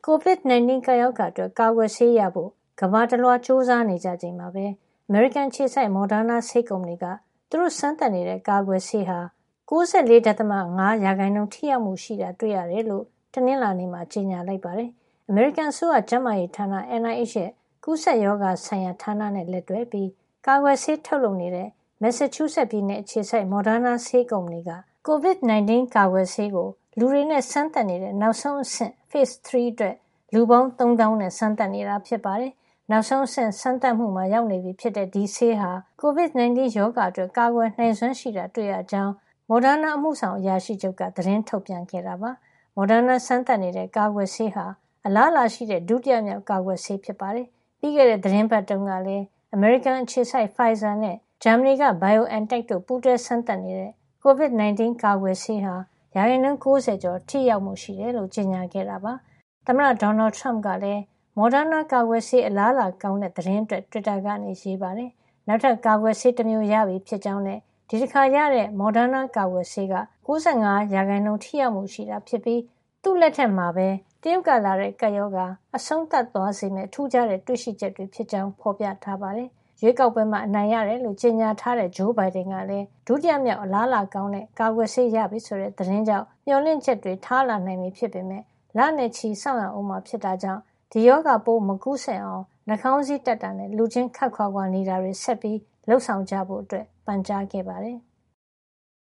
COVID-19 ကပ်ရောဂါအတွက်ကာကွယ်ဆေးရဖို့ကမ္ဘာတလွှားစူးစမ်းနေကြချိန်မှာပဲအမေရိကန်ခြေစိုက် Moderna ဆေးကုမ္ပဏီကသူတို့စမ်းသပ်နေတဲ့ကာကွယ်ဆေးဟာ 94.5% ထိရောက်မှုရှိတာတွေ့ရတယ်လို့တနင်္လာနေ့မှာကြေညာလိုက်ပါတယ်။ အမေရိကန်အစိုးရကျန်းမာရေးဌာန NIH ရဲ့ကူးစက်ရောဂါဆိုင်ရာဌာနနဲ့လက်တွဲပြီးကာကွယ်ဆေးထုတ်လုပ်နေတဲ့ Massachusetts ပြည်နယ်အခြေစိုက် Moderna ဆေးကုမ္ပဏီက COVID-19 ကာကွယ်ဆေးကိုလူတွေနဲ့စမ်းသပ်နေတဲ့နောက်ဆုံးအဆင့် Phase 3 အတွက်လူပေါင်း 3,000 နဲ့စမ်းသပ်နေတာဖြစ်ပါတယ်။နောက်ဆုံးအဆင့်စမ်းသပ်မှုမှာရောက်နေပြီဖြစ်တဲ့ဒီဆေးဟာ COVID-19 ရောဂါအတွက်ကာကွယ်နိုင်စွမ်းရှိတာတွေ့ရကြောင်း Moderna အမှုဆောင်အရာရှိချုပ်ကသတင်းထုတ်ပြန်ခဲ့တာပါ။ Moderna စမ်းသပ်နေတဲ့ကာကွယ်ဆေးဟာအလားအလာရှိတဲ့ဒုတိယမြောက်ကာကွယ်ဆေးဖြစ်ပါတယ်။ပြီးခဲ့တဲ့သတင်းပတ်တုန်းကလည်းအမေရိကန်အခြေစိုက် Pfizer နဲ့ဂျာမနီက BioNTech တို့ပူးတွဲစမ်းသပ်နေတဲ့ COVID-19 ကာကွယ်ဆေးဟာ90% ကျော်ထိရောက်မှုရှိတယ်လို့ကြေညာခဲ့တာပါ။သမ္မတ Donald Trump ကလည်း Moderna ကာကွယ်ဆေးအလားအလာကောင်းတဲ့သတင်းအတွက် Twitter ကနေရေးပါတယ်။နောက်ထပ်ကာကွယ်ဆေးတစ်မျိုးရပြီဖြစ်ကြောင်းနဲ့ဒီတစ်ခါရတဲ့ Moderna ကာကွယ်ဆေးက95% ထိရောက်မှုရှိတာဖြစ်ပြီးသူ့လက်ထက်မှာပဲတရုတ်ကလာတဲ့ကပ်ရောဂါအဆုံးသတ်သွားစေမယ့်ထူးခြားတဲ့တွေ့ရှိချက်တွေဖြစ်ကြောင်းဖော်ပြထားပါတယ်။ရွေးကောက်ပွဲမှာအနိုင်ရတယ်လို့ကြေညာထားတဲ့ Joe Biden ကလည်းဒုတိယမြောက်အလားအလာကောင်းတဲ့ကာကွယ်ဆေးရပြီဆိုတဲ့သတင်းကြောင့်မျှော်လင့်ချက်တွေထားလာနိုင်ပြီဖြစ်ပေမဲ့လနဲ့ချီစောင့်ရအောင်မှာဖြစ်တာကြောင့်ဒီရောဂါပိုးမကူးစက်အောင်နှာခေါင်းစည်းတပ်တာနဲ့လူချင်းခပ်ခွာခွာနေတာတွေဆက်ပြီးလှုပ်ဆောင်ကြဖို့ပန်ကြားခဲ့ပါတယ်။